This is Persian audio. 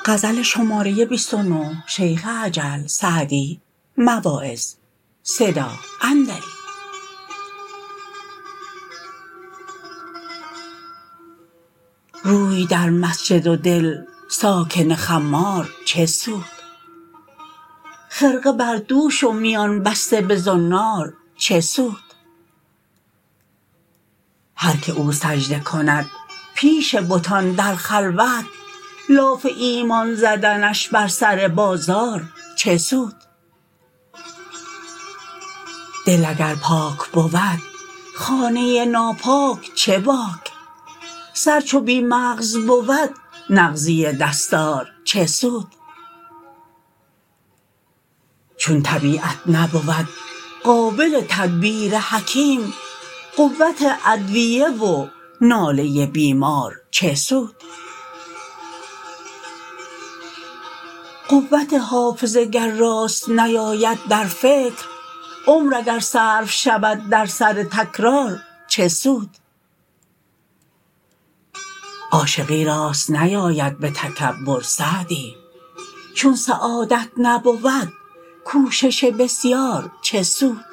غزل شماره 29 شیخ عجل سعدی مواعظ صدا اندری. روی در مسجد و دل ساکن خمار چه سود؟ خرقه بر دوش و میان بسته به زنار چه سود؟ هر که او سجده کند پیش بتان در خلوت، لاف ایمان زدنش بر سر بازار چه سود؟ دل اگر پاک بود خانه ناپاک چه باک؟ سر چو بی مغز بود نغزی دستار چه سود؟ چون طبیعت نبود قابل تدبیر حکیم، قوت ادویه و ناله بیمار چه سود؟ قوت حافظه گر راست نیاید در فکر، عمر اگر صرف شود در سر تکرار چه سود؟ عاشقی راست نیاید به تکبر سعدی، چون سعادت نبود کوشش بسیار چه سود؟